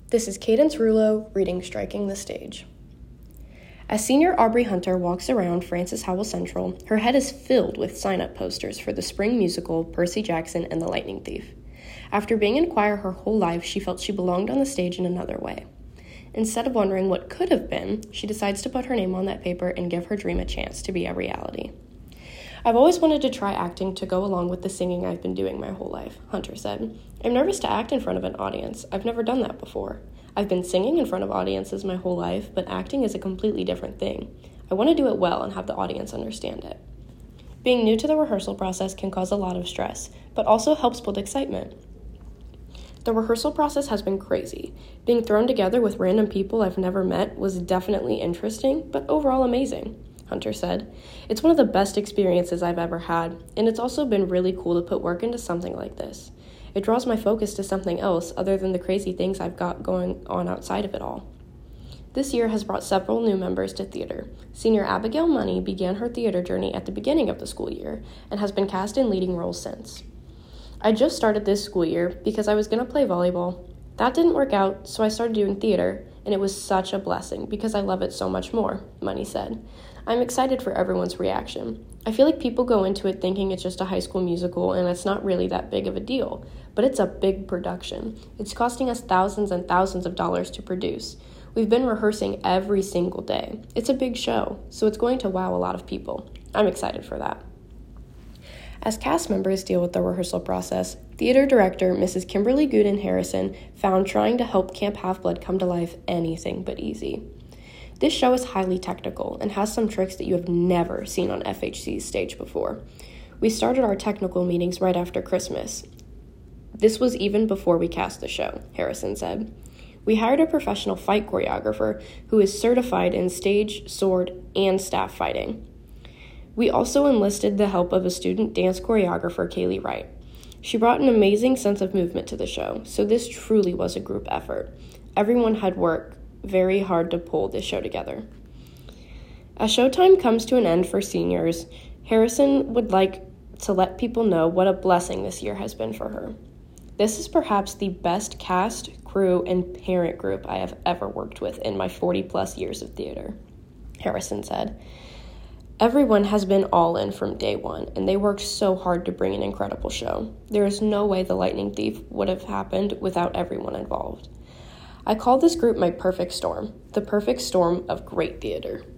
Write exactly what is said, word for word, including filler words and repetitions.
This is Cadence Rulo reading Striking the Stage. As senior Aubrey Hunter walks around Francis Howell Central, her head is filled with sign-up posters for the spring musical Percy Jackson and the Lightning Thief. After being in choir her whole life, she felt she belonged on the stage in another way. Instead of wondering what could have been, she decides to put her name on that paper and give her dream a chance to be a reality. I've always wanted to try acting to go along with the singing I've been doing my whole life, Hunter said. I'm nervous to act in front of an audience. I've never done that before. I've been singing in front of audiences my whole life, but acting is a completely different thing. I want to do it well and have the audience understand it. Being new to the rehearsal process can cause a lot of stress, but also helps build excitement. The rehearsal process has been crazy. Being thrown together with random people I've never met was definitely interesting, but overall amazing, Hunter said. It's one of the best experiences I've ever had, and it's also been really cool to put work into something like this. It draws my focus to something else other than the crazy things I've got going on outside of it all. This year has brought several new members to theater. Senior Abigail Money began her theater journey at the beginning of the school year and has been cast in leading roles since. I just started this school year because I was going to play volleyball. That didn't work out, so I started doing theater, and it was such a blessing because I love it so much more, Money said. I'm excited for everyone's reaction. I feel like people go into it thinking it's just a high school musical and it's not really that big of a deal, but it's a big production. It's costing us thousands and thousands of dollars to produce. We've been rehearsing every single day. It's a big show, so it's going to wow a lot of people. I'm excited for that. As cast members deal with the rehearsal process, theater director Missus Kimberly Gooden Harrison found trying to help Camp Half-Blood come to life anything but easy. This show is highly technical and has some tricks that you have never seen on F H C's stage before. We started our technical meetings right after Christmas. This was even before we cast the show, Harrison said. We hired a professional fight choreographer who is certified in stage, sword, and staff fighting. We also enlisted the help of a student dance choreographer, Kaylee Wright. She brought an amazing sense of movement to the show, so this truly was a group effort. Everyone had worked very hard to pull this show together. As showtime comes to an end for seniors, Harrison would like to let people know what a blessing this year has been for her. This is perhaps the best cast, crew, and parent group I have ever worked with in my forty plus years of theater, Harrison said. Everyone has been all in from day one, and they worked so hard to bring an incredible show. There is no way The Lightning Thief would have happened without everyone involved. I call this group my perfect storm, the perfect storm of great theater.